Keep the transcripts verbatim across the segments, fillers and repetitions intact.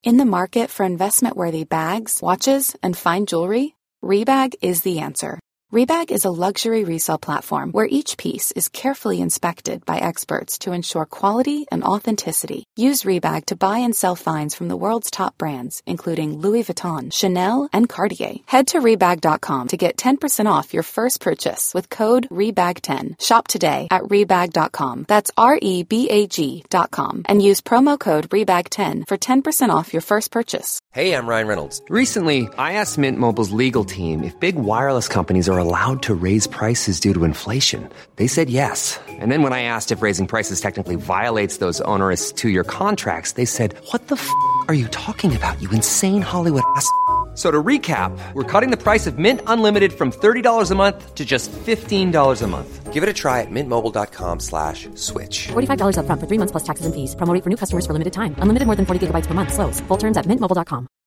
In the market for investment-worthy bags, watches, and fine jewelry, Rebag is the answer. Rebag is a luxury resale platform where each piece is carefully inspected by experts to ensure quality and authenticity. Use Rebag to buy and sell finds from the world's top brands, including Louis Vuitton, Chanel, and Cartier. Head to Rebag dot com to get ten percent off your first purchase with code Rebag ten. Shop today at Rebag dot com. That's R E B A G dot com. And use promo code Rebag ten for ten percent off your first purchase. Hey, I'm Ryan Reynolds. Recently, I asked Mint Mobile's legal team if big wireless companies are allowed to raise prices due to inflation. They said yes. And then when I asked if raising prices technically violates those onerous two-year contracts, they said, what the f*** are you talking about, you insane Hollywood ass f- So to recap, we're cutting the price of Mint Unlimited from thirty dollars a month to just fifteen dollars a month. Give it a try at mintmobile.com slash switch. forty-five dollars up front for three months plus taxes and fees. Promo rate for new customers for limited time. Unlimited more than forty gigabytes per month. Slows full terms at mint mobile dot com.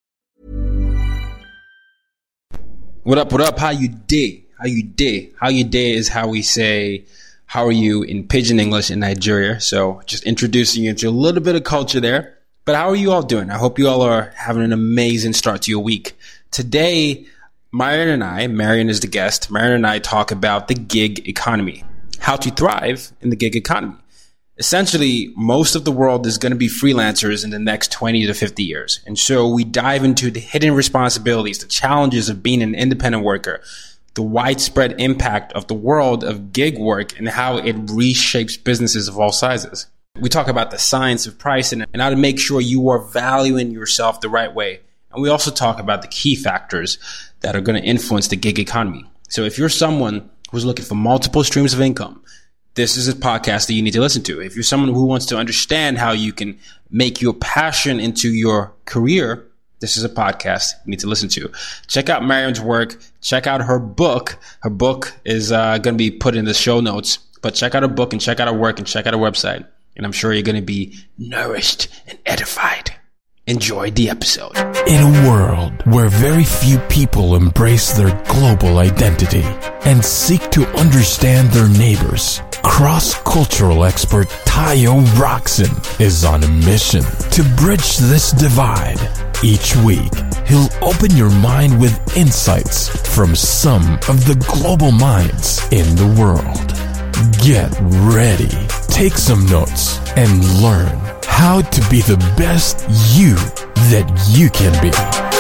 What up, what up? How you day? How you day? How you day is how we say, how are you in Pidgin English in Nigeria. So just introducing you to a little bit of culture there. But how are you all doing? I hope you all are having an amazing start to your week. Today, Marion and I, Marion is the guest, Marion and I talk about the gig economy, how to thrive in the gig economy. Essentially, most of the world is going to be freelancers in the next twenty to fifty years. And so we dive into the hidden responsibilities, the challenges of being an independent worker, the widespread impact of the world of gig work and how it reshapes businesses of all sizes. We talk about the science of pricing and how to make sure you are valuing yourself the right way. And we also talk about the key factors that are going to influence the gig economy. So if you're someone who's looking for multiple streams of income, this is a podcast that you need to listen to. If you're someone who wants to understand how you can make your passion into your career, this is a podcast you need to listen to. Check out Marion's work. Check out her book. Her book is uh, going to be put in the show notes. But check out her book and check out her work and check out her website. And I'm sure you're going to be nourished and edified. Enjoy the episode. In a world where very few people embrace their global identity and seek to understand their neighbors, cross-cultural expert Tayo Roxon is on a mission to bridge this divide. Each week, he'll open your mind with insights from some of the global minds in the world. Get ready, take some notes, and learn how to be the best you that you can be.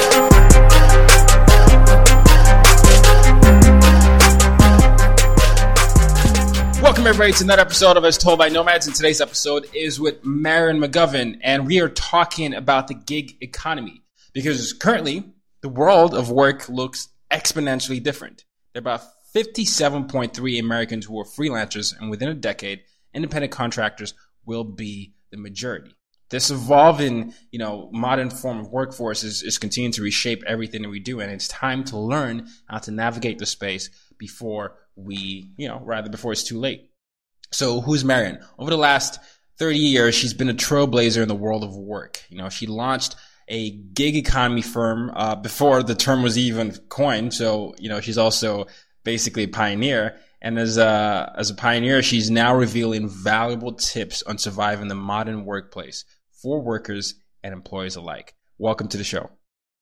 Welcome everybody to another episode of As Told by Nomads, and today's episode is with Marion McGovern, and we are talking about the gig economy because currently the world of work looks exponentially different. There are about fifty-seven point three Americans who are freelancers, and within a decade, independent contractors will be the majority. This evolving, you know, modern form of workforce is, is continuing to reshape everything that we do, and it's time to learn how to navigate the space before we, you know, rather before it's too late. So who's Marion? Over the last thirty years, she's been a trailblazer in the world of work. You know, she launched a gig economy firm uh, before the term was even coined. So, you know, she's also basically a pioneer. And as a, as a pioneer, she's now revealing valuable tips on surviving the modern workplace for workers and employees alike. Welcome to the show.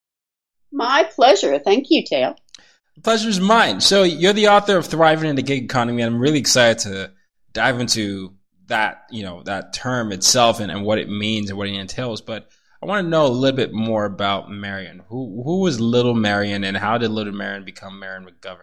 My pleasure. Thank you, Tayo. The pleasure is mine. So you're the author of Thriving in the Gig Economy, and I'm really excited to dive into that, you know, that term itself and, and what it means and what it entails. But I want to know a little bit more about Marion. Who who was Little Marion, and how did Little Marion become Marion McGovern?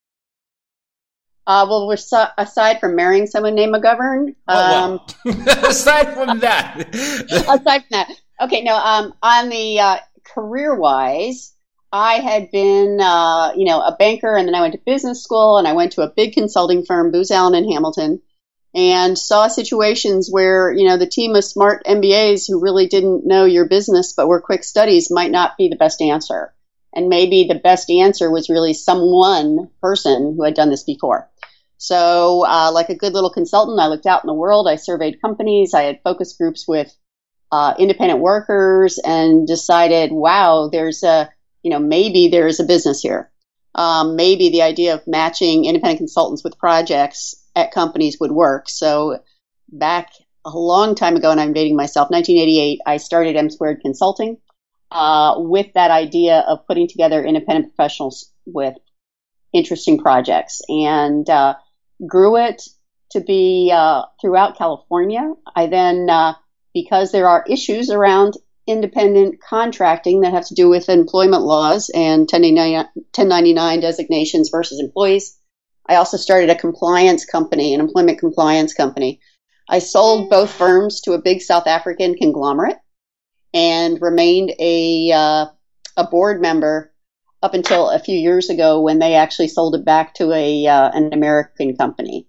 Uh, well, we're so, aside from marrying someone named McGovern. Oh, um, well. aside from that. aside from that. Okay, no, um, on the uh, career-wise, I had been, uh, you know, a banker, and then I went to business school, and I went to a big consulting firm, Booz Allen and Hamilton, and saw situations where, you know, the team of smart M B As who really didn't know your business but were quick studies might not be the best answer. And maybe the best answer was really someone, person who had done this before. So uh, like a good little consultant, I looked out in the world. I surveyed companies. I had focus groups with uh, independent workers and decided, wow, there's a, you know, maybe there is a business here. Um, maybe the idea of matching independent consultants with projects at companies would work. So back a long time ago, and I'm dating myself, nineteen eighty-eight, I started M Squared Consulting. uh, with that idea of putting together independent professionals with interesting projects, and uh, grew it to be uh, throughout California. I then, uh, because there are issues around independent contracting that have to do with employment laws and ten ninety-nine designations versus employees, I also started a compliance company, an employment compliance company. I sold both firms to a big South African conglomerate and remained a uh, a board member up until a few years ago when they actually sold it back to a uh, an American company.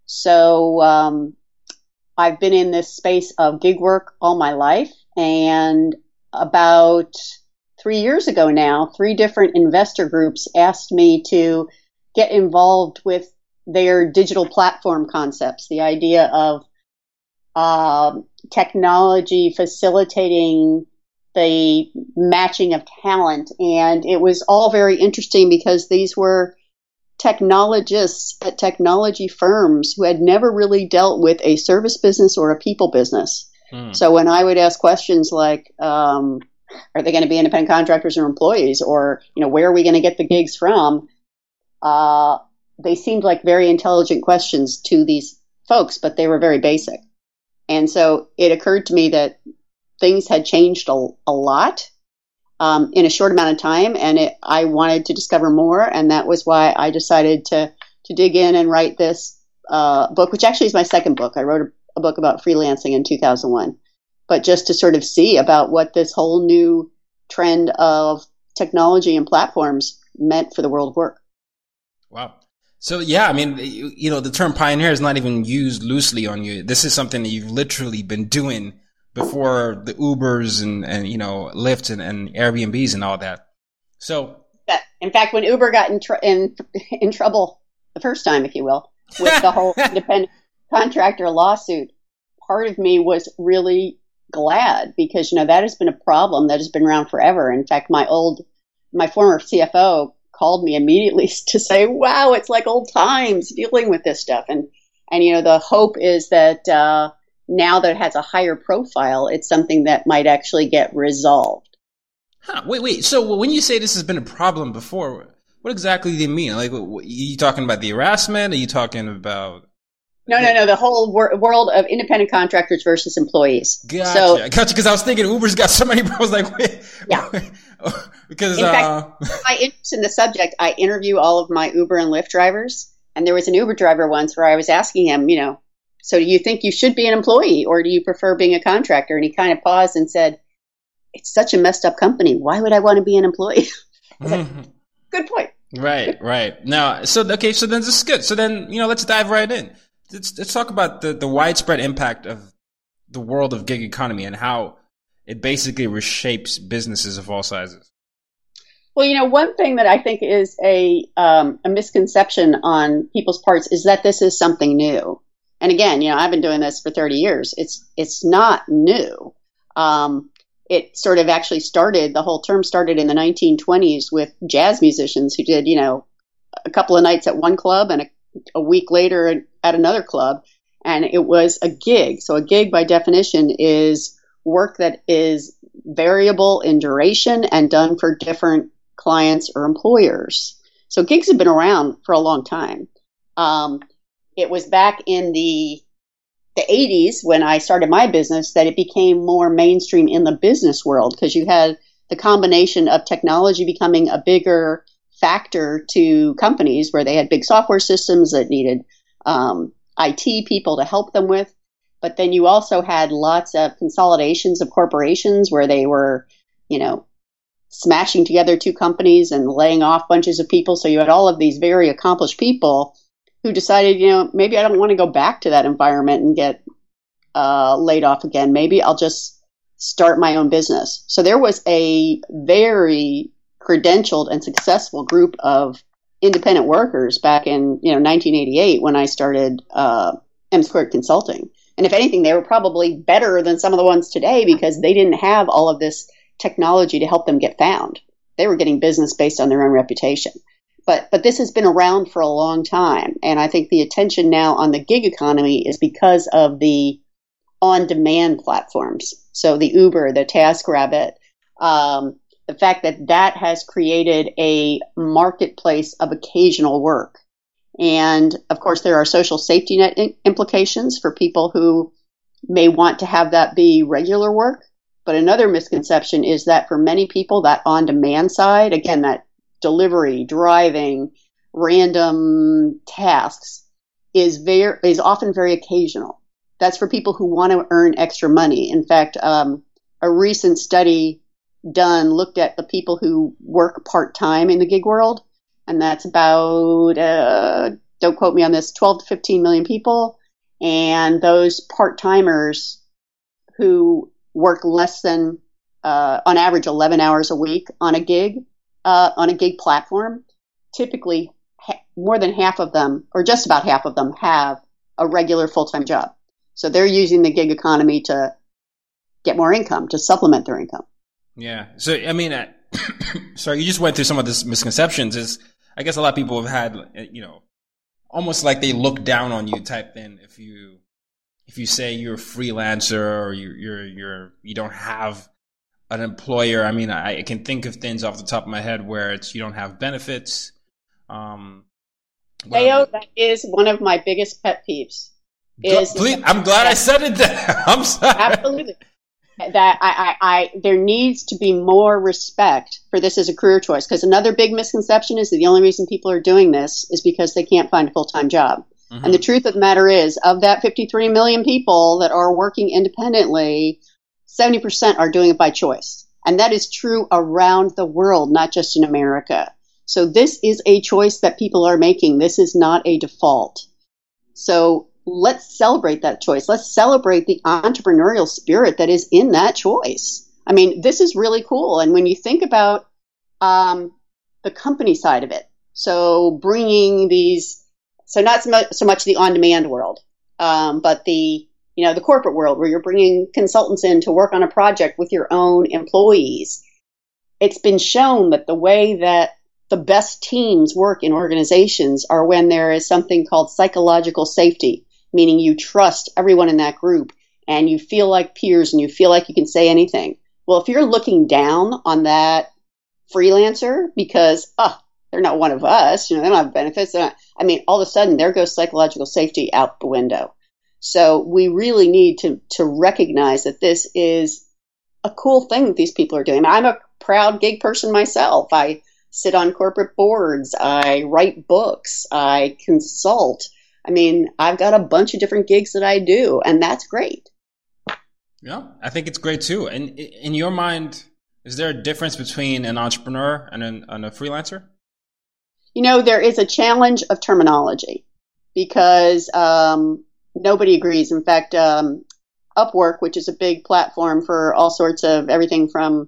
So um, I've been in this space of gig work all my life, and about three years ago now, three different investor groups asked me to get involved with their digital platform concepts, the idea of uh, technology facilitating the matching of talent. And it was all very interesting because these were technologists at technology firms who had never really dealt with a service business or a people business. Mm. So when I would ask questions like, um, are they going to be independent contractors or employees? Or, you know, where are we going to get the gigs from? Uh, they seemed like very intelligent questions to these folks, but they were very basic. And so it occurred to me that things had changed a, a lot um, in a short amount of time, and it, I wanted to discover more, and that was why I decided to to dig in and write this uh, book, which actually is my second book. I wrote a, a book about freelancing in two thousand one, but just to sort of see about what this whole new trend of technology and platforms meant for the world of work. Wow. So, yeah, I mean, you, you know, the term pioneer is not even used loosely on you. This is something that you've literally been doing before the Ubers and, and you know, Lyft and, and Airbnbs and all that. So, in fact, when Uber got in, tr- in, in trouble the first time, if you will, with the whole independent contractor lawsuit, part of me was really glad because, you know, that has been a problem that has been around forever. In fact, my old, my former C F O called me immediately to say, wow, it's like old times dealing with this stuff. And, and, you know, the hope is that, uh, now that it has a higher profile, it's something that might actually get resolved. Huh, wait, wait. So when you say this has been a problem before, what exactly do you mean? Like, what, are you talking about the harassment? Are you talking about? No, no, no. The whole wor- world of independent contractors versus employees. Gotcha. So, gotcha. Because I was thinking Uber's got so many problems. Like, wait. Yeah. because in uh, fact, my interest in the subject, I interview all of my Uber and Lyft drivers, and there was an Uber driver once where I was asking him, you know, so do you think you should be an employee or do you prefer being a contractor? And he kind of paused and said, it's such a messed up company. Why would I want to be an employee? I was like, good point. Right, right. Now, so, okay, so then this is good. So then, you know, let's dive right in. Let's, let's talk about the, the widespread impact of the world of gig economy and how it basically reshapes businesses of all sizes. Well, you know, one thing that I think is a, um, a misconception on people's parts is that this is something new. And again, you know, I've been doing this for thirty years. It's it's not new. Um, it sort of actually started, the whole term started in the nineteen twenties with jazz musicians who did, you know, a couple of nights at one club and a, a week later at another club. And it was a gig. So a gig by definition is work that is variable in duration and done for different clients or employers. So gigs have been around for a long time. Um, It was back in the the eighties when I started my business that it became more mainstream in the business world because you had the combination of technology becoming a bigger factor to companies where they had big software systems that needed um, I T people to help them with. But then you also had lots of consolidations of corporations where they were, you know, smashing together two companies and laying off bunches of people. So you had all of these very accomplished people who decided, you know, maybe I don't want to go back to that environment and get uh, laid off again. Maybe I'll just start my own business. So there was a very credentialed and successful group of independent workers back in, you know, nineteen eighty-eight when I started uh, M Squared Consulting. And if anything, they were probably better than some of the ones today because they didn't have all of this technology to help them get found. They were getting business based on their own reputation. But but this has been around for a long time. And I think the attention now on the gig economy is because of the on-demand platforms. So the Uber, the TaskRabbit, Um, the fact that that has created a marketplace of occasional work. And of course, there are social safety net in- implications for people who may want to have that be regular work. But another misconception is that for many people, that on-demand side, again, that delivery, driving, random tasks is very is often very occasional. That's for people who want to earn extra money. In fact, um, a recent study done looked at the people who work part-time in the gig world, and that's about, uh, don't quote me on this, twelve to fifteen million people. And those part-timers who work less than, uh, on average, eleven hours a week on a gig, uh, on a gig platform, typically ha- more than half of them, or just about half of them, have a regular full-time job. So they're using the gig economy to get more income, to supplement their income. Yeah. So, I mean, uh, sorry, you just went through some of these misconceptions. Is I guess a lot of people have had, you know, almost like they look down on you type thing if you if you say you're a freelancer or you're you're you're you don't have an employer. I mean, I, I can think of things off the top of my head where it's you don't have benefits. Um, Leo, that is one of my biggest pet peeves. Is Please, I'm glad I said it there. I'm sorry. Absolutely. That I, I, I, there needs to be more respect for this as a career choice. Because another big misconception is that the only reason people are doing this is because they can't find a full-time job. Mm-hmm. And the truth of the matter is, of that fifty-three million people that are working independently, seventy percent are doing it by choice. And that is true around the world, not just in America. So this is a choice that people are making. This is not a default. So let's celebrate that choice. Let's celebrate the entrepreneurial spirit that is in that choice. I mean, this is really cool. And when you think about um, the company side of it, so bringing these, so not so much, so much the on-demand world, um, but the, you know, the corporate world where you're bringing consultants in to work on a project with your own employees. It's been shown that the way that the best teams work in organizations are when there is something called psychological safety, meaning you trust everyone in that group and you feel like peers and you feel like you can say anything. Well, if you're looking down on that freelancer because, oh, they're not one of us, you know, they don't have benefits. Not, I mean, all of a sudden there goes psychological safety out the window. So we really need to, to recognize that this is a cool thing that these people are doing. I'm a proud gig person myself. I sit on corporate boards. I write books. I consult. I mean, I've got a bunch of different gigs that I do, and that's great. Yeah, I think it's great too. And in your mind, is there a difference between an entrepreneur and, an, and a freelancer? You know, there is a challenge of terminology because um, nobody agrees. In fact, um, Upwork, which is a big platform for all sorts of everything from,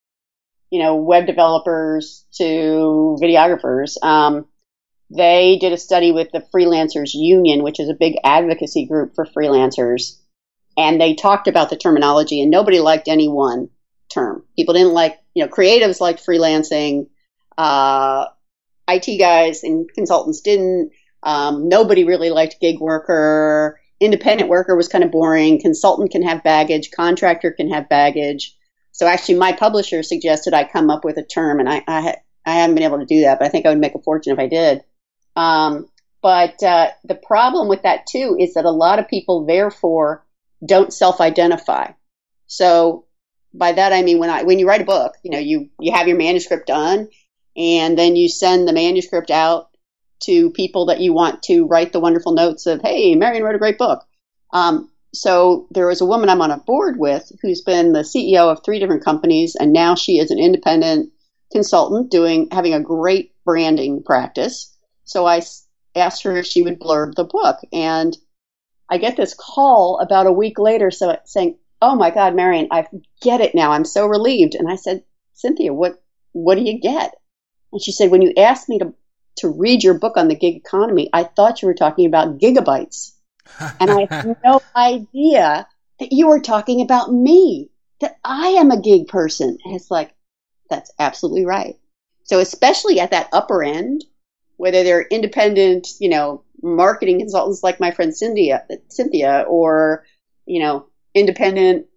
you know, web developers to videographers, um, they did a study with the Freelancers Union, which is a big advocacy group for freelancers. And they talked about the terminology, and nobody liked any one term. People didn't like, you know, creatives liked freelancing. Uh, I T guys and consultants didn't. Um, nobody really liked gig worker. Independent worker was kind of boring. Consultant can have baggage. Contractor can have baggage. So actually, my publisher suggested I come up with a term, and I I, ha- I haven't been able to do that, but I think I would make a fortune if I did. Um, but uh, the problem with that, too, is that a lot of people, therefore, don't self-identify. So by that, I mean, when I when you write a book, you know, you, you have your manuscript done, and then you send the manuscript out to people that you want to write the wonderful notes of, hey, Marion wrote a great book. Um, so there was a woman I'm on a board with who's been the C E O of three different companies, and now she is an independent consultant doing having a great branding practice. So I asked her if she would blurb the book, and I get this call about a week later so saying, oh, my God, Marion, I get it now. I'm so relieved. And I said, Cynthia, what what do you get? And she said, when you asked me to, to read your book on the gig economy, I thought you were talking about gigabytes. And I had no idea that you were talking about me, that I am a gig person. And it's like, that's absolutely right. So especially at that upper end, whether they're independent, you know, marketing consultants like my friend Cynthia, Cynthia, or, you know, independent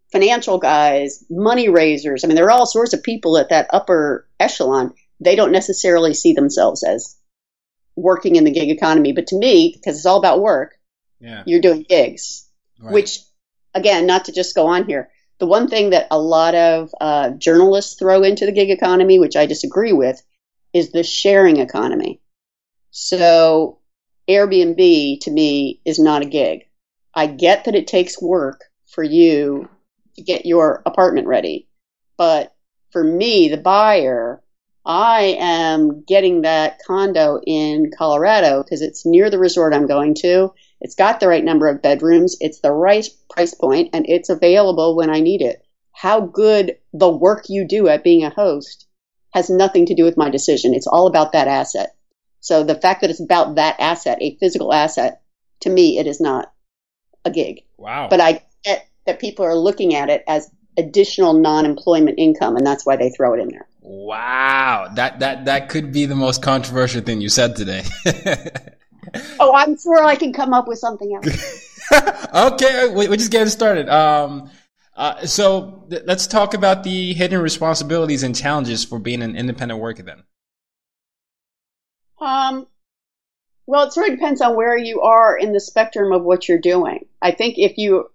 financial guys, money raisers. I mean, there are all sorts of people at that upper echelon. They don't necessarily see themselves as working in the gig economy. But to me, because it's all about work, yeah. you're doing gigs, right. Which, again, not to just go on here, the one thing that a lot of uh, journalists throw into the gig economy, which I disagree with, is the sharing economy. So Airbnb, to me, is not a gig. I get that it takes work for you to get your apartment ready. But for me, the buyer, I am getting that condo in Colorado because it's near the resort I'm going to. It's got the right number of bedrooms. It's the right price point, and it's available when I need it. How good the work you do at being a host has nothing to do with my decision. It's all about that asset. So the fact that it's about that asset, a physical asset, to me, it is not a gig. Wow. But I get that people are looking at it as additional non-employment income, and that's why they throw it in there. Wow. That that that could be the most controversial thing you said today. Oh, I'm sure I can come up with something else. Okay, we, we're just getting started. Um, uh, so th- let's talk about the hidden responsibilities and challenges for being an independent worker then. Um, well, it sort of depends on where you are in the spectrum of what you're doing. I think if you,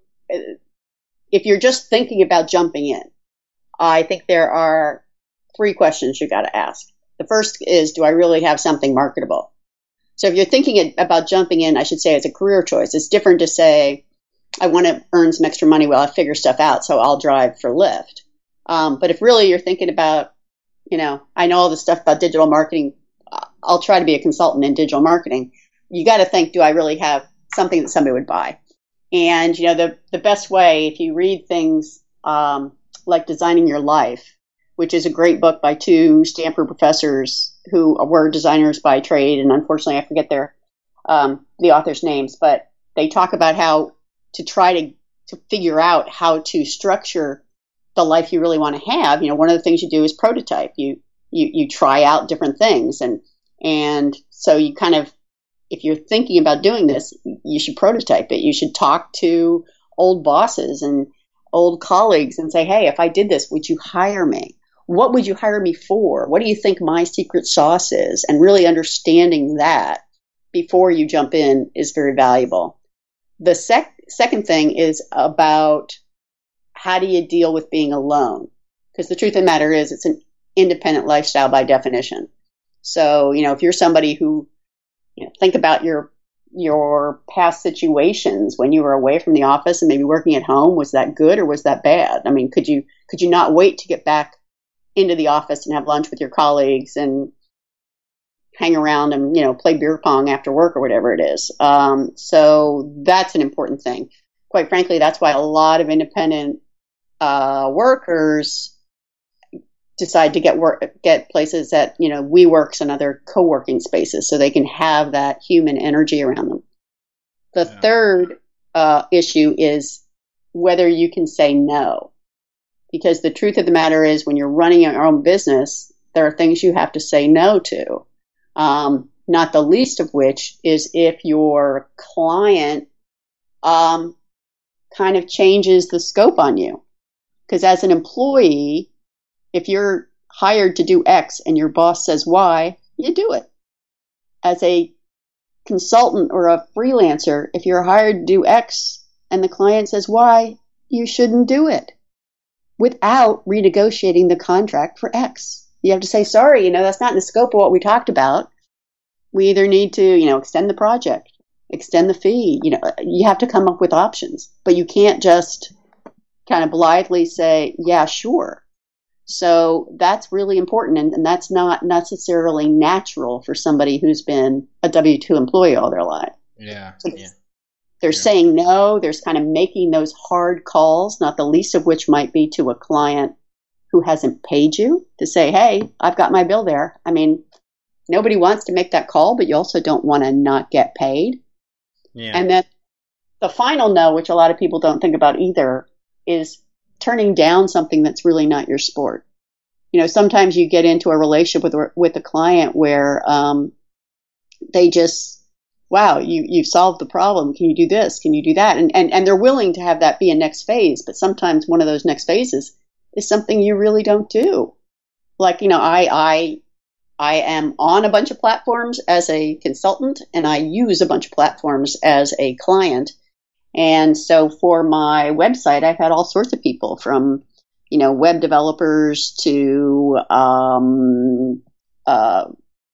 if you're just thinking about jumping in, I think there are three questions you got to ask. The first is, do I really have something marketable? So if you're thinking about jumping in, I should say, as a career choice, it's different to say, I want to earn some extra money while I figure stuff out, so I'll drive for Lyft. Um, but if really you're thinking about, you know, I know all this stuff about digital marketing, I'll try to be a consultant in digital marketing. You got to think, do I really have something that somebody would buy? And, you know, the, the best way, if you read things um, like Designing Your Life, which is a great book by two Stanford professors who were designers by trade, and unfortunately I forget their um, the authors' names, but they talk about how to try to, to figure out how to structure the life you really want to have. You know, one of the things you do is prototype. You you you try out different things, and and so you kind of, if you're thinking about doing this, you should prototype it. You should talk to old bosses and old colleagues and say, hey, if I did this, would you hire me? What would you hire me for? What do you think my secret sauce is? And really understanding that before you jump in is very valuable. The sec- second thing is about how do you deal with being alone? Because the truth of the matter is it's an independent lifestyle by definition. So, you know, if you're somebody who, you know, think about your your past situations when you were away from the office and maybe working at home, was that good or was that bad? I mean, could you could you not wait to get back into the office and have lunch with your colleagues and hang around and, you know, play beer pong after work or whatever it is? Um, so that's an important thing. Quite frankly, that's why a lot of independent uh, workers decide to get work, get places at, you know, WeWorks and other co-working spaces so they can have that human energy around them. The yeah. third uh, issue is whether you can say no. Because the truth of the matter is when you're running your own business, there are things you have to say no to. Um, not the least of which is if your client um, kind of changes the scope on you. Because as an employee, if you're hired to do X and your boss says Y, you do it. As a consultant or a freelancer, if you're hired to do X and the client says Y, you shouldn't do it without renegotiating the contract for X. You have to say, sorry, you know, that's not in the scope of what we talked about. We either need to, you know, extend the project, extend the fee. You know, you have to come up with options, but you can't just kind of blithely say, yeah, sure. So that's really important, and, and that's not necessarily natural for somebody who's been a W two employee all their life. Yeah, so yeah. They're yeah. saying no. There's kind of making those hard calls, not the least of which might be to a client who hasn't paid you to say, hey, I've got my bill there. I mean, nobody wants to make that call, but you also don't want to not get paid. Yeah. And then the final no, which a lot of people don't think about either, is turning down something that's really not your sport. You know, sometimes you get into a relationship with with a client where um, they just wow, you, you've solved the problem. Can you do this? Can you do that? And, and, and they're willing to have that be a next phase. But sometimes one of those next phases is something you really don't do. Like, you know, I, I, I am on a bunch of platforms as a consultant, and I use a bunch of platforms as a client. And so for my website, I've had all sorts of people from, you know, web developers to, um, uh,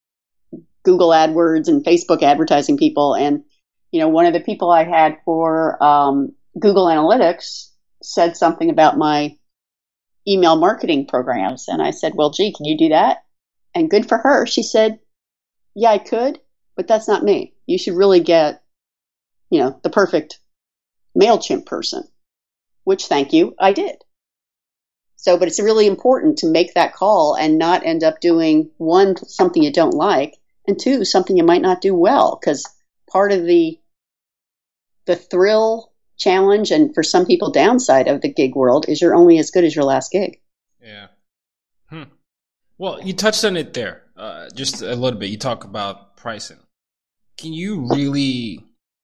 Google AdWords and Facebook advertising people. And, you know, one of the people I had for um, Google Analytics said something about my email marketing programs. And I said, well, gee, can you do that? And good for her. She said, yeah, I could, but that's not me. You should really get, you know, the perfect MailChimp person, which, thank you, I did. So, but it's really important to make that call and not end up doing, one, something you don't like, and two, something you might not do well, because part of the the thrill, challenge, and for some people downside of the gig world is you're only as good as your last gig. Yeah. Hmm. Well, you touched on it there uh, just a little bit. You talk about pricing. Can you really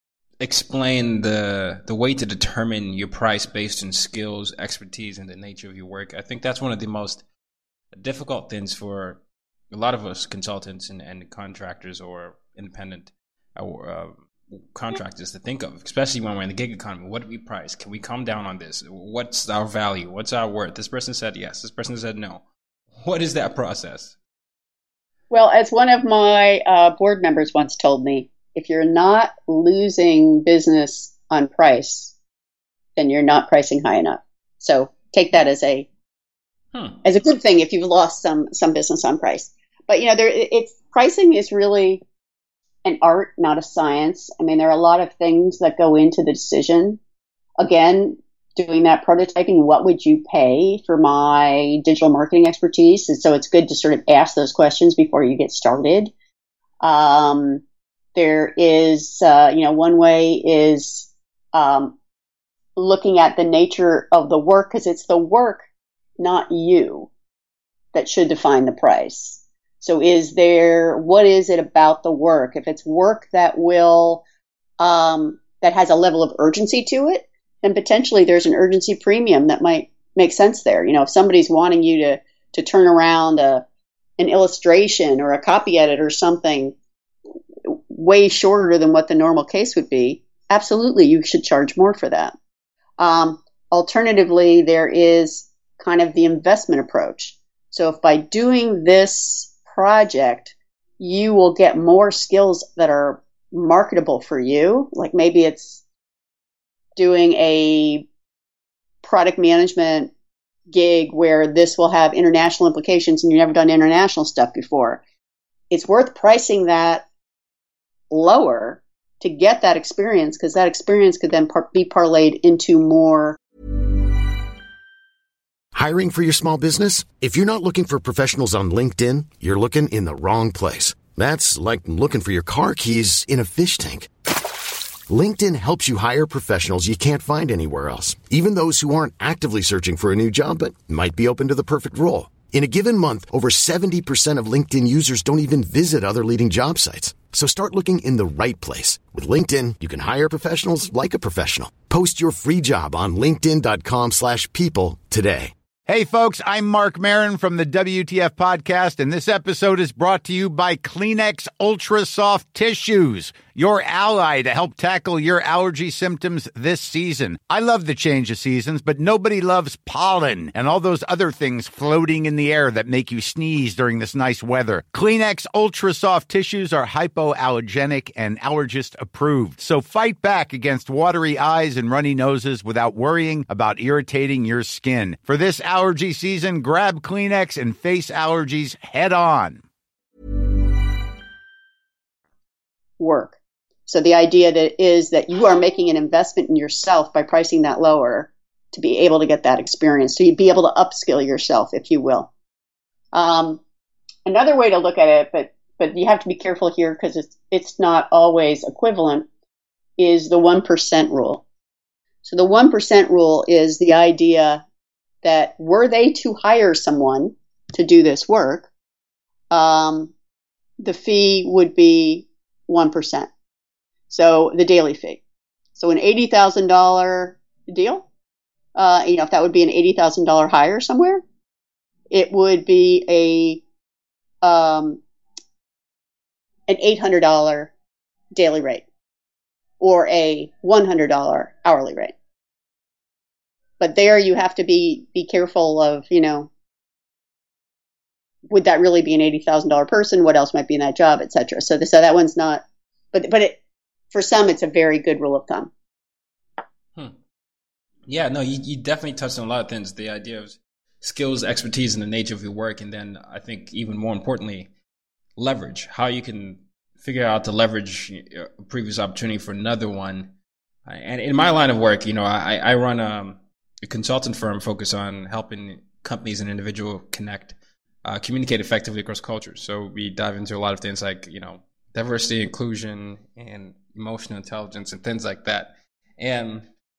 explain the the way to determine your price based on skills, expertise, and the nature of your work? I think that's one of the most difficult things for a lot of us consultants and, and contractors or independent uh, contractors to think of, especially when we're in the gig economy. What do we price? Can we come down on this? What's our value? What's our worth? This person said yes. This person said no. What is that process? Well, as one of my uh, board members once told me, if you're not losing business on price, then you're not pricing high enough. So take that as a hmm. as a good thing if you've lost some some business on price. But you know, there it's pricing is really an art, not a science. I mean, there are a lot of things that go into the decision. Again, doing that prototyping, what would you pay for my digital marketing expertise? And so it's good to sort of ask those questions before you get started. Um, there is, uh, you know, one way is um, looking at the nature of the work, because it's the work, not you, that should define the price. So is there, what is it about the work? If it's work that will, um, that has a level of urgency to it, then potentially there's an urgency premium that might make sense there. You know, if somebody's wanting you to, to turn around a, an illustration or a copy edit or something way shorter than what the normal case would be, absolutely, you should charge more for that. Um, alternatively, there is kind of the investment approach. So if by doing this project, you will get more skills that are marketable for you, like maybe it's doing a product management gig where this will have international implications and you've never done international stuff before. It's worth pricing that lower to get that experience, because that experience could then par- be parlayed into more. Hiring for your small business? If you're not looking for professionals on LinkedIn, you're looking in the wrong place. That's like looking for your car keys in a fish tank. LinkedIn helps you hire professionals you can't find anywhere else, even those who aren't actively searching for a new job but might be open to the perfect role. In a given month, over seventy percent of LinkedIn users don't even visit other leading job sites. So start looking in the right place. With LinkedIn, you can hire professionals like a professional. Post your free job on linkedin dot com slash people today. Hey, folks, I'm Mark Maron from the W T F Podcast, and this episode is brought to you by Kleenex Ultra Soft Tissues, your ally to help tackle your allergy symptoms this season. I love the change of seasons, but nobody loves pollen and all those other things floating in the air that make you sneeze during this nice weather. Kleenex Ultra Soft Tissues are hypoallergenic and allergist approved, so fight back against watery eyes and runny noses without worrying about irritating your skin. For this allergy season, grab Kleenex and face allergies head on. Work. So the idea that is that you are making an investment in yourself by pricing that lower to be able to get that experience, to be able to upskill yourself, if you will. Um, another way to look at it, but but you have to be careful here because it's it's not always equivalent, is the one percent rule. So the one percent rule is the idea that were they to hire someone to do this work, um, the fee would be one percent. So the daily fee. So an eighty thousand dollars deal, uh, you know, if that would be an eighty thousand dollars hire somewhere, it would be a um, an eight hundred dollars daily rate or a one hundred dollars hourly rate. But there you have to be be careful of, you know, would that really be an eighty thousand dollars person? What else might be in that job, et cetera. So, the, so that one's not, but but it, for some, it's a very good rule of thumb. Hmm. Yeah, no, you, you definitely touched on a lot of things. The idea of skills, expertise, and the nature of your work. And then I think even more importantly, leverage, how you can figure out to leverage a previous opportunity for another one. And in my line of work, you know, I, I run a, a consultant firm focused on helping companies and individuals connect, uh, communicate effectively across cultures. So we dive into a lot of things like, you know, diversity, inclusion, and emotional intelligence and things like that. And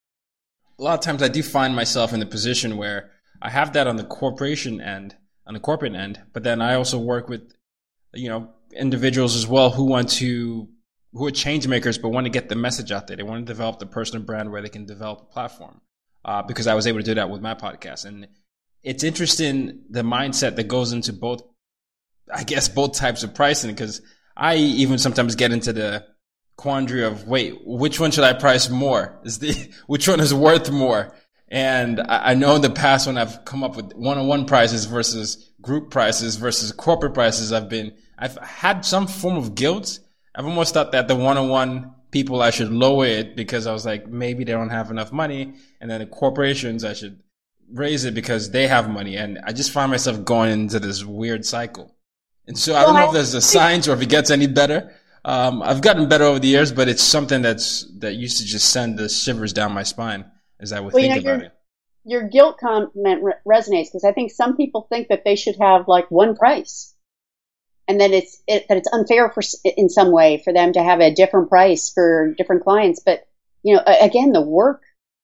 a lot of times I do find myself in the position where I have that on the corporation end, on the corporate end, but then I also work with, you know, individuals as well who want to, who are change makers, but want to get the message out there. They want to develop the personal brand where they can develop a platform. Uh, because I was able to do that with my podcast. And it's interesting the mindset that goes into both, I guess, both types of pricing, because I even sometimes get into the quandary of, wait, which one should I price more? Is the, which one is worth more? And I, I know in the past when I've come up with one-on-one prices versus group prices versus corporate prices, I've been, I've had some form of guilt. I've almost thought that the one-on-one people, I should lower it because I was like, maybe they don't have enough money. And then the corporations, I should raise it because they have money. And I just find myself going into this weird cycle. And so I don't know if there's a science or if it gets any better. Um, I've gotten better over the years, but it's something that's, that used to just send the shivers down my spine as I would well, think you know, about your, it. Your guilt comment re- resonates because I think some people think that they should have like one price. And that it's it, that it's unfair for in some way for them to have a different price for different clients. But you know, again, the work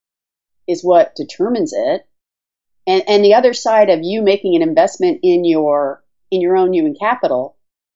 is what determines it. And and the other side of you making an investment in your in your own human capital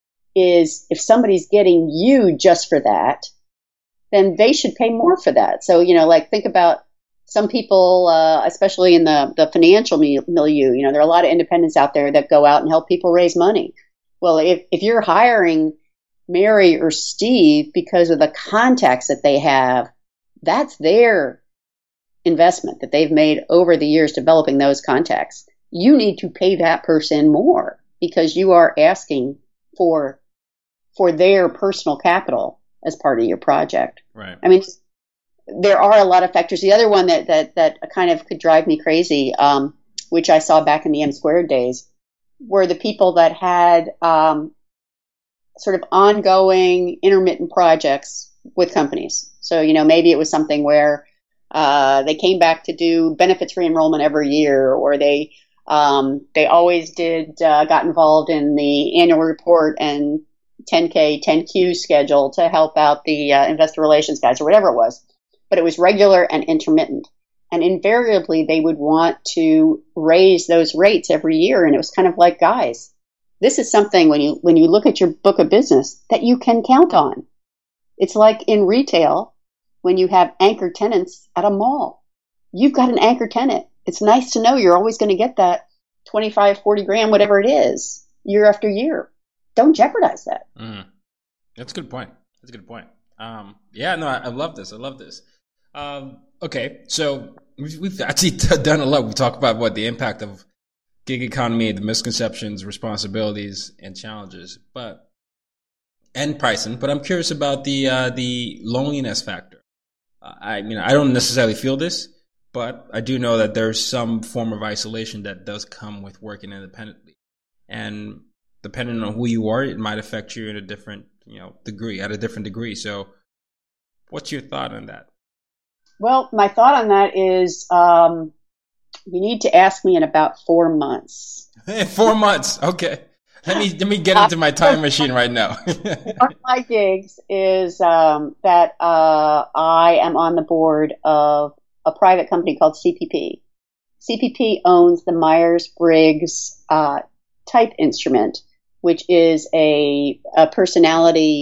is if somebody's getting you just for that, then they should pay more for that. So you know, like think about some people, uh, especially in the the financial milieu. You know, there are a lot of independents out there that go out and help people raise money. Well, if, if you're hiring Mary or Steve because of the contacts that they have, that's their investment that they've made over the years developing those contacts. You need to pay that person more because you are asking for for their personal capital as part of your project. Right. I mean, there are a lot of factors. The other one that that, that kind of could drive me crazy, um, which I saw back in the M Squared days, were the people that had um, sort of ongoing intermittent projects with companies. So, you know, maybe it was something where uh, they came back to do benefits re-enrollment every year, or they um, they always did uh, got involved in the annual report and ten K, ten Q schedule to help out the uh, investor relations guys or whatever it was. But it was regular and intermittent. And invariably, they would want to raise those rates every year. And it was kind of like, guys, this is something when you when you look at your book of business that you can count on. It's like in retail, when you have anchor tenants at a mall. You've got an anchor tenant. It's nice to know you're always going to get that twenty-five, forty grand, whatever it is, year after year. Don't jeopardize that. Mm. That's a good point. That's a good point. Um, yeah, no, I, I love this. I love this. Um, okay, so we've, we've actually t- done a lot. We talk about what the impact of gig economy, the misconceptions, responsibilities, and challenges, but and pricing. But I'm curious about the uh, the loneliness factor. Uh, I mean, I don't necessarily feel this, but I do know that there's some form of isolation that does come with working independently, and depending on who you are, it might affect you in a different, you know, degree, at a different degree. So, what's your thought on that? Well, my thought on that is um, you need to ask me in about four months. Four months. Okay. Let me let me get into my time machine right now. One of my gigs is um, that uh, I am on the board of a private company called C P P. C P P owns the Myers-Briggs uh, type instrument, which is a, a personality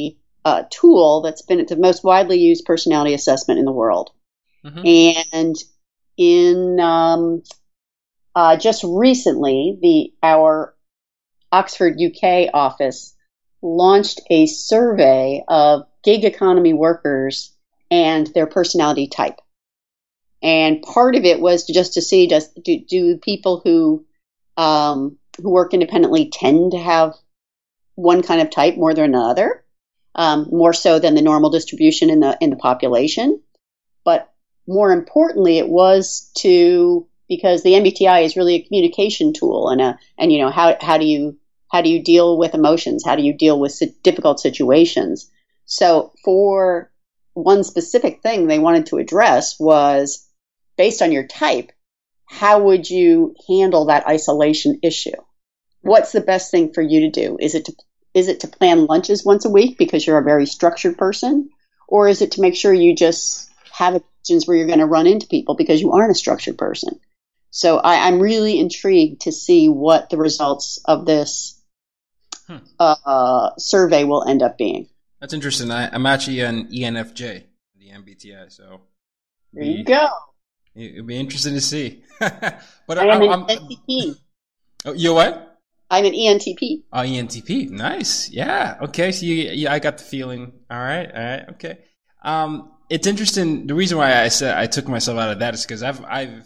uh, tool that's been the most widely used personality assessment in the world. Mm-hmm. And in um, uh, just recently, the our Oxford, U K office launched a survey of gig economy workers and their personality type. And part of it was to just to see, does, do, do people who um, who work independently tend to have one kind of type more than another, um, more so than the normal distribution in the in the population. But more importantly, it was to, because the M B T I is really a communication tool, and a and you know how how do you how do you deal with emotions? How do you deal with difficult situations? So for one specific thing they wanted to address was, based on your type, how would you handle that isolation issue? What's the best thing for you to do? Is it to is it to plan lunches once a week because you're a very structured person? Or is it to make sure you just have occasions where you're going to run into people because you aren't a structured person? So I, I'm really intrigued to see what the results of this hmm. uh, survey will end up being. That's interesting. I, I'm actually an E N F J, the M B T I. So there you go. It'd be interesting to see. But I am I, an I'm, E N T P. Oh, you're what? I'm an E N T P. Oh, E N T P. Nice. Yeah. Okay. So you, yeah, I got the feeling. All right. All right. Okay. Um, it's interesting. The reason why I said I took myself out of that is because I've, I've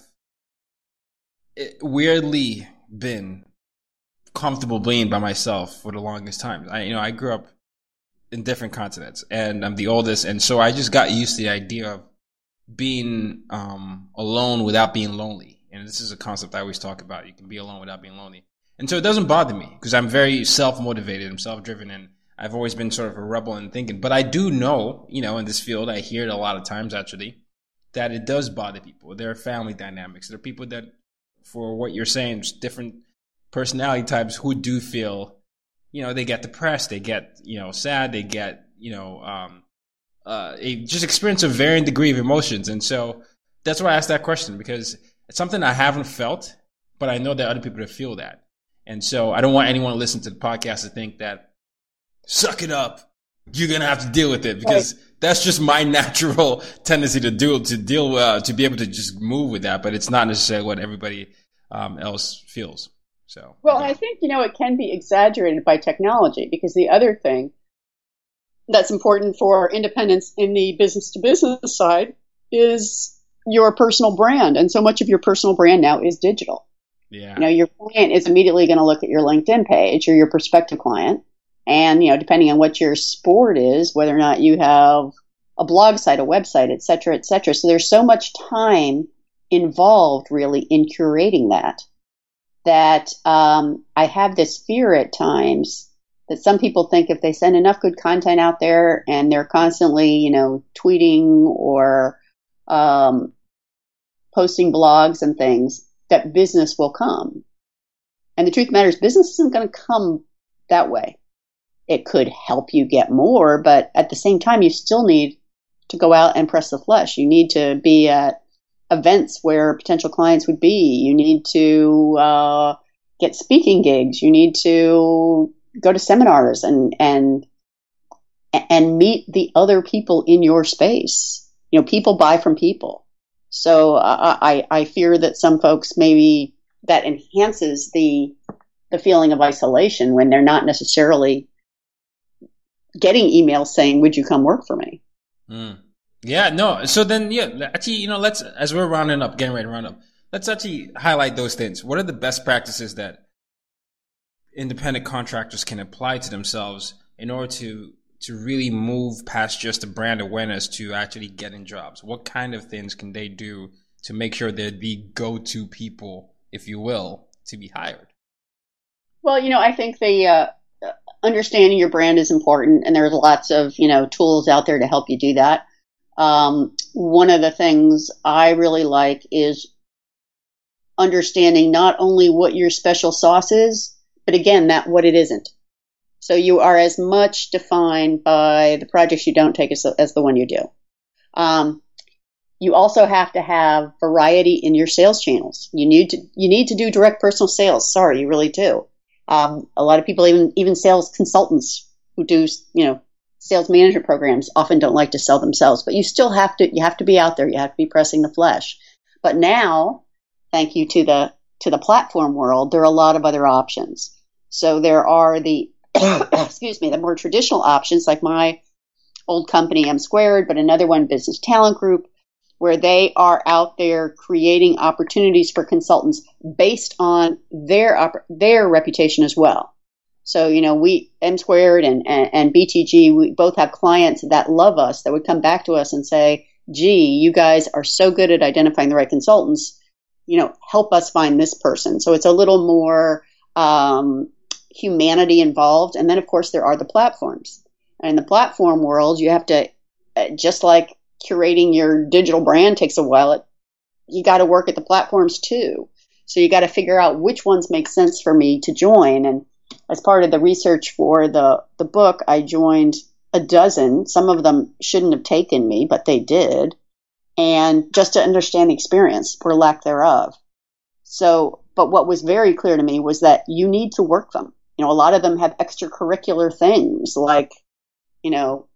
weirdly been comfortable being by myself for the longest time. I, you know, I grew up in different continents, and I'm the oldest, and so I just got used to the idea of being um, alone without being lonely. And this is a concept I always talk about. You can be alone without being lonely. And so it doesn't bother me because I'm very self-motivated. I'm self-driven, and I've always been sort of a rebel in thinking. But I do know, you know, in this field, I hear it a lot of times actually, that it does bother people. There are family dynamics. There are people that, for what you're saying, different personality types who do feel, you know, they get depressed, they get, you know, sad, they get, you know, um, uh, a, just experience a varying degree of emotions. And so that's why I asked that question, because it's something I haven't felt, but I know there are other people that feel that. And so I don't want anyone to listen to the podcast to think that, suck it up, you're going to have to deal with it, because right. That's just my natural tendency to do, to deal, uh, to be able to just move with that. But it's not necessarily what everybody um, else feels. So, well, I think, you know, it can be exaggerated by technology, because the other thing that's important for independence in the business to business side is your personal brand. And so much of your personal brand now is digital. Yeah. You know, your client is immediately going to look at your LinkedIn page, or your prospective client. And, you know, depending on what your sport is, whether or not you have a blog site, a website, et cetera, et cetera. So there's so much time involved really in curating that, that um, I have this fear at times that some people think if they send enough good content out there and they're constantly, you know, tweeting or um, posting blogs and things, that business will come. And the truth of the matter is, business isn't going to come that way. It could help you get more, but at the same time, you still need to go out and press the flesh. You need to be at events where potential clients would be. You need to uh, get speaking gigs. You need to go to seminars and and and meet the other people in your space. You know, people buy from people. So I, I, I fear that some folks, maybe that enhances the the feeling of isolation when they're not necessarily getting emails saying, would you come work for me? Mm. Yeah, no. So then, yeah, actually, you know, let's, as we're rounding up, getting ready to round up, let's actually highlight those things. What are the best practices that independent contractors can apply to themselves in order to to really move past just the brand awareness to actually getting jobs? What kind of things can they do to make sure they're the go-to people, if you will, to be hired? Well, you know, I think the uh, understanding your brand is important, and there's lots of, you know, tools out there to help you do that. Um, one of the things I really like is understanding not only what your special sauce is, but again, that what it isn't. So you are as much defined by the projects you don't take as, as the one you do. Um, you also have to have variety in your sales channels. You need to you need to do direct personal sales. Sorry, you really do. Um, a lot of people, even even sales consultants who do, you know, sales management programs often don't like to sell themselves, but you still have to, you have to be out there. You have to be pressing the flesh. But now, thank you to the, to the platform world, there are a lot of other options. So there are the, excuse me, the more traditional options like my old company, M Squared, but another one, Business Talent Group, where they are out there creating opportunities for consultants based on their, their reputation as well. So, you know, we, M Squared and, and, and B T G, we both have clients that love us, that would come back to us and say, gee, you guys are so good at identifying the right consultants, you know, help us find this person. So it's a little more um, humanity involved. And then, of course, there are the platforms. And in the platform world, you have to, uh, just like curating your digital brand takes a while, it, you got to work at the platforms too. So you got to figure out which ones make sense for me to join. And as part of the research for the, the book, I joined a dozen. Some of them shouldn't have taken me, but they did. And just to understand the experience or lack thereof. So, but what was very clear to me was that you need to work them. You know, a lot of them have extracurricular things like, you know,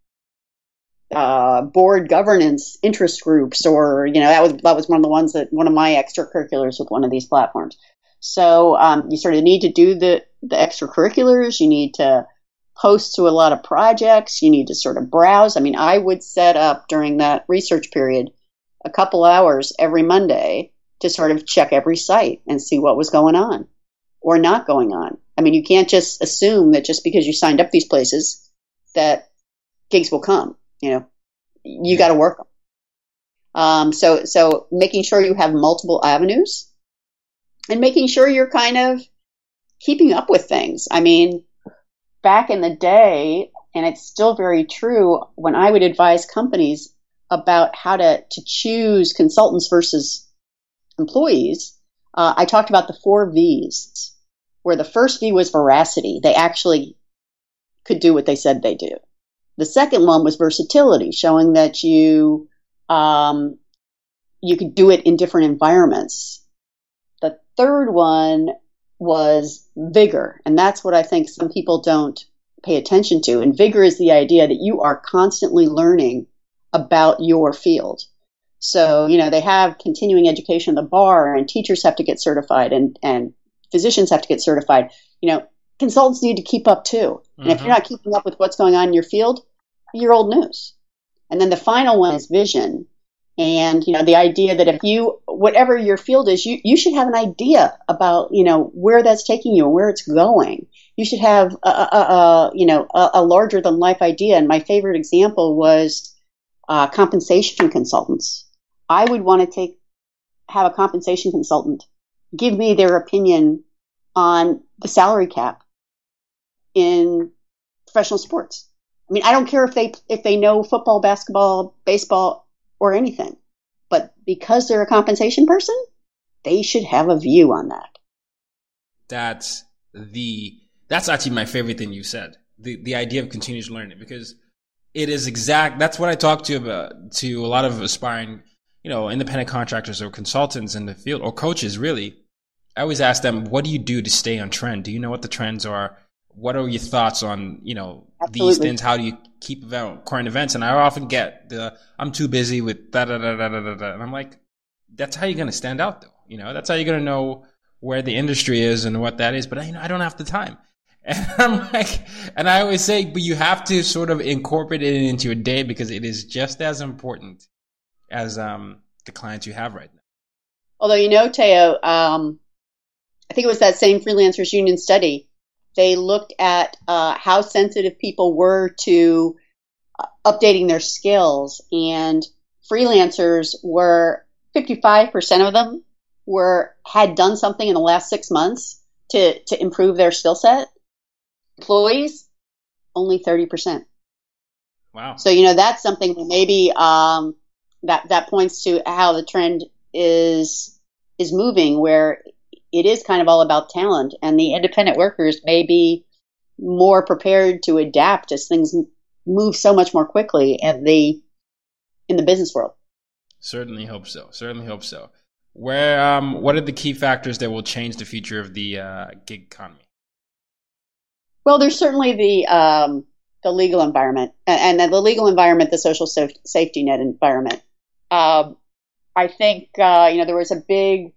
uh, board governance interest groups, or, you know, that was, that was one of the ones that one of my extracurriculars with one of these platforms. So, um, you sort of need to do the, the extracurriculars. You need to post to a lot of projects. You need to sort of browse. I mean, I would set up during that research period a couple hours every Monday to sort of check every site and see what was going on or not going on. I mean, you can't just assume that just because you signed up these places that gigs will come. You know, you got to work them. Um, so, so making sure you have multiple avenues and making sure you're kind of keeping up with things. I mean, back in the day, and it's still very true, when I would advise companies about how to, to choose consultants versus employees, uh, I talked about the four V's, where the first V was veracity. They actually could do what they said they do. The second one was versatility, showing that you um, you could do it in different environments. The third one was vigor, and that's what I think some people don't pay attention to. And vigor is the idea that you are constantly learning about your field. So, you know, they have continuing education at the bar, and teachers have to get certified, and, and physicians have to get certified. You know, consultants need to keep up too. And mm-hmm. if you're not keeping up with what's going on in your field, you're old news. And then the final one is vision. And, you know, the idea that if you, whatever your field is, you, you should have an idea about, you know, where that's taking you and where it's going. You should have a, a, a you know, a, a larger than life idea. And my favorite example was uh, compensation consultants. I would want to take, have a compensation consultant give me their opinion on the salary cap in professional sports. I mean, I don't care if they, if they know football, basketball, baseball, or anything, but because they're a compensation person, they should have a view on that. That's the, that's actually my favorite thing you said. The, the idea of continuous learning, because it is exact. That's what I talk to about, to a lot of aspiring, you know, independent contractors or consultants in the field, or coaches really. I always ask them, what do you do to stay on trend? Do you know what the trends are? What are your thoughts on, you know, Absolutely. These things? How do you keep about current events? And I often get the, I'm too busy with da da da da da da da. And I'm like, that's how you're going to stand out though. You know, that's how you're going to know where the industry is and what that is. But you know, I don't have the time. And I'm like, and I always say, but you have to sort of incorporate it into your day, because it is just as important as um, the clients you have right now. Although, you know, Teo, um, I think it was that same Freelancers Union study. They looked at uh, how sensitive people were to uh, updating their skills, and freelancers were fifty-five percent of them were had done something in the last six months to to improve their skill set. Employees, only thirty percent. Wow. So, you know, that's something that maybe um, that that points to how the trend is is moving, where it is kind of all about talent, and the independent workers may be more prepared to adapt as things move so much more quickly in the in the business world. Certainly hope so. Certainly hope so. Where um, what are the key factors that will change the future of the uh, gig economy? Well, there's certainly the um, the legal environment and, and the legal environment, the social so- safety net environment. Um, I think, uh, you know, there was a big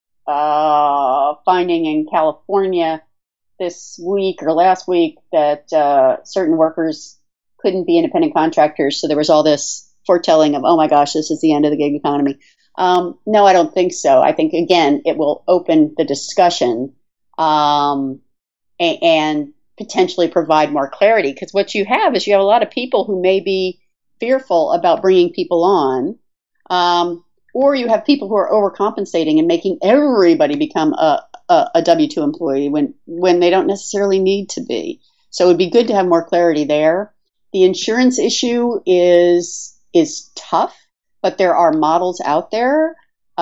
uh, finding in California this week or last week that uh, certain workers couldn't be independent contractors. So there was all this foretelling of, oh my gosh, this is the end of the gig economy. Um, no, I don't think so. I think, again, it will open the discussion um, and, and potentially provide more clarity. Because what you have is you have a lot of people who may be fearful about bringing people on, um, or you have people who are overcompensating and making everybody become a, a, a W two employee when, when they don't necessarily need to be. So it would be good to have more clarity there. The insurance issue is is tough, but there are models out there.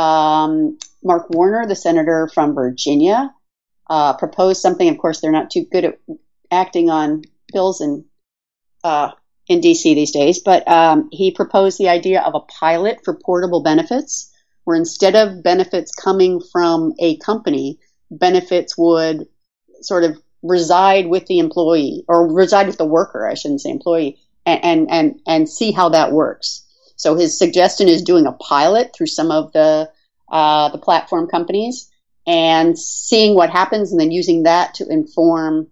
Um, Mark Warner, the senator from Virginia, uh, proposed something. Of course, they're not too good at acting on bills in uh, in D C these days, but um, he proposed the idea of a pilot for portable benefits, where instead of benefits coming from a company, benefits would sort of reside with the employee, or reside with the worker, I shouldn't say employee, and and and, and see how that works. So his suggestion is doing a pilot through some of the uh, the platform companies and seeing what happens, and then using that to inform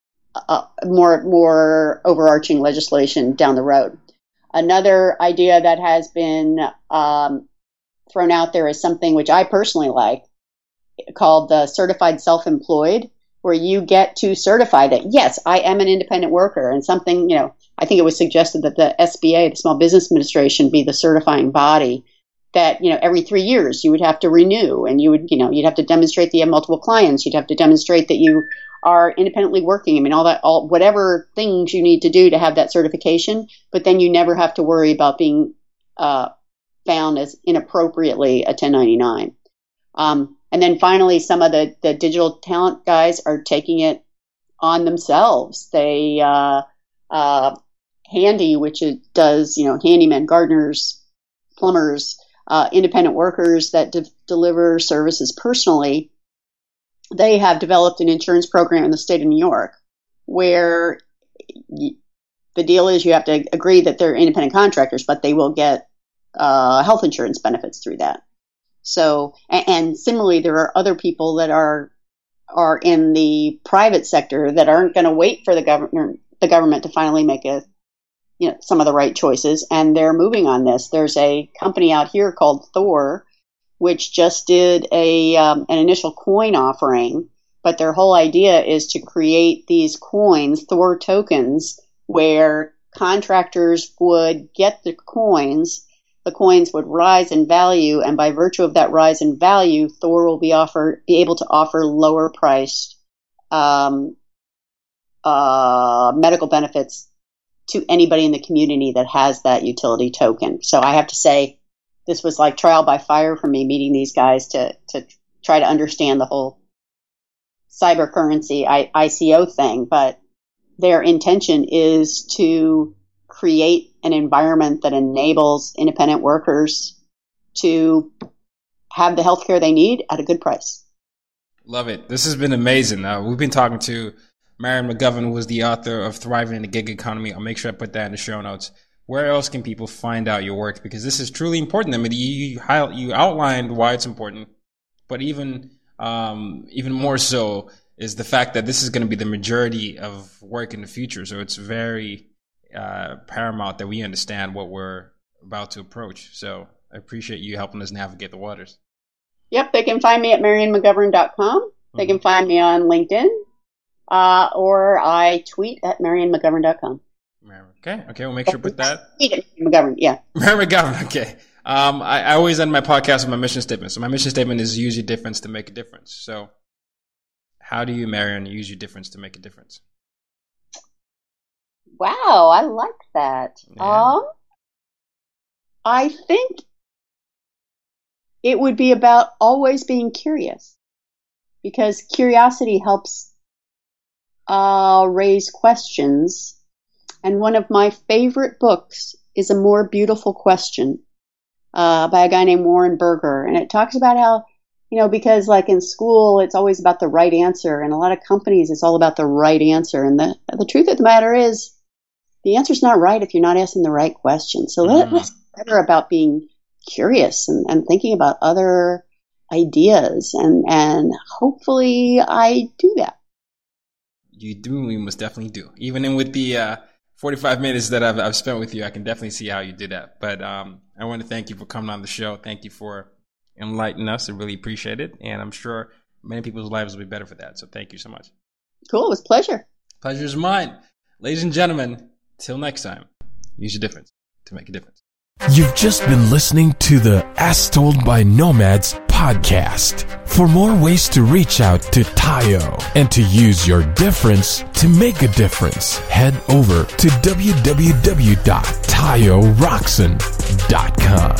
uh, more more overarching legislation down the road. Another idea that has been um, thrown out there is something which I personally like, called the certified self-employed, where you get to certify that, yes, I am an independent worker, and something, you know, I think it was suggested that the S B A, the Small Business Administration, be the certifying body, that, you know, every three years you would have to renew, and you would, you know, you'd have to demonstrate that you have multiple clients. You'd have to demonstrate that you are independently working. I mean, all that, all, whatever things you need to do to have that certification, but then you never have to worry about being uh, found as inappropriately a ten ninety-nine. Um, and then finally, some of the, the digital talent guys are taking it on themselves. They, uh, uh, Handy, which it does, you know, handymen, gardeners, plumbers, uh, independent workers that de- deliver services personally, they have developed an insurance program in the state of New York where y- the deal is you have to agree that they're independent contractors, but they will get uh, health insurance benefits through that. So, and, and similarly, there are other people that are are in the private sector that aren't going to wait for the government the government to finally make a you know some of the right choices, and they're moving on this. There's a company out here called Thor, which just did a um, an initial coin offering, but their whole idea is to create these coins, Thor tokens, where contractors would get the coins. The coins would rise in value, and by virtue of that rise in value, Thor will be offered, be able to offer lower priced um, uh, medical benefits to anybody in the community that has that utility token. So I have to say, this was like trial by fire for me, meeting these guys to to try to understand the whole cyber currency I C O thing. But their intention is to create an environment that enables independent workers to have the healthcare they need at a good price. Love it. This has been amazing. Uh, we've been talking to Marian McGovern, who was the author of Thriving in the Gig Economy. I'll make sure I put that in the show notes. Where else can people find out your work? Because this is truly important. I mean, you you outlined why it's important, but even um, even more so is the fact that this is going to be the majority of work in the future. So it's very uh, paramount that we understand what we're about to approach. So I appreciate you helping us navigate the waters. Yep, they can find me at marian mcgovern dot com. Mm-hmm. They can find me on LinkedIn, uh, or I tweet at marian mcgovern dot com. Okay, okay, we'll make sure to put that. McGovern, yeah. Marian McGovern, okay. Um, I, I always end my podcast with my mission statement. So my mission statement is use your difference to make a difference. So how do you, Marian, use your difference to make a difference? Wow, I like that. Yeah. Um, I think it would be about always being curious, because curiosity helps uh, raise questions. And one of my favorite books is A More Beautiful Question uh, by a guy named Warren Berger. And it talks about how, you know, because like in school, it's always about the right answer. And a lot of companies, it's all about the right answer. And the, the truth of the matter is, the answer's not right if you're not asking the right question. So mm. let's be better about being curious and, and thinking about other ideas. And, and hopefully I do that. You do. We must definitely do. Even in with the uh, forty-five minutes that I've, I've spent with you, I can definitely see how you did that. But um, I want to thank you for coming on the show. Thank you for enlightening us. I really appreciate it. And I'm sure many people's lives will be better for that. So thank you so much. Cool. It was a pleasure. Pleasure is mine. Ladies and gentlemen, till next time, use your difference to make a difference. You've just been listening to the As Told by Nomads podcast. For more ways to reach out to Tayo and to use your difference to make a difference, head over to w w w dot tayo rockson dot com.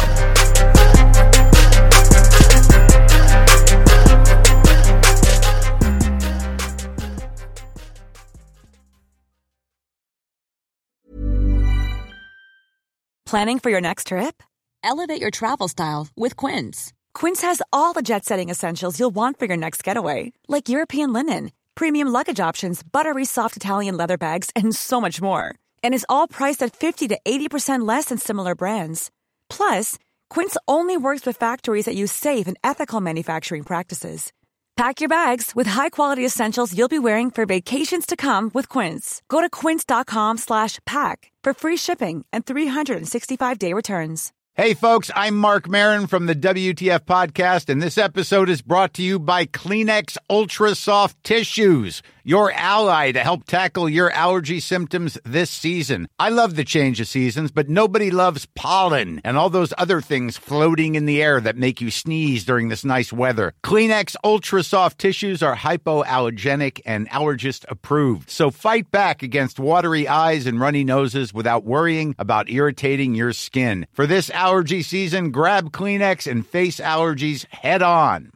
Planning for your next trip? Elevate your travel style with Quince. Quince has all the jet-setting essentials you'll want for your next getaway, like European linen, premium luggage options, buttery soft Italian leather bags, and so much more. And is all priced at fifty to eighty percent less than similar brands. Plus, Quince only works with factories that use safe and ethical manufacturing practices. Pack your bags with high-quality essentials you'll be wearing for vacations to come with Quince. Go to quince.com slash pack for free shipping and three sixty-five day returns. Hey, folks, I'm Mark Maron from the W T F Podcast, and this episode is brought to you by Kleenex Ultra Soft Tissues, your ally to help tackle your allergy symptoms this season. I love the change of seasons, but nobody loves pollen and all those other things floating in the air that make you sneeze during this nice weather. Kleenex Ultra Soft Tissues are hypoallergenic and allergist approved, so fight back against watery eyes and runny noses without worrying about irritating your skin. For this allergy season, grab Kleenex and face allergies head on.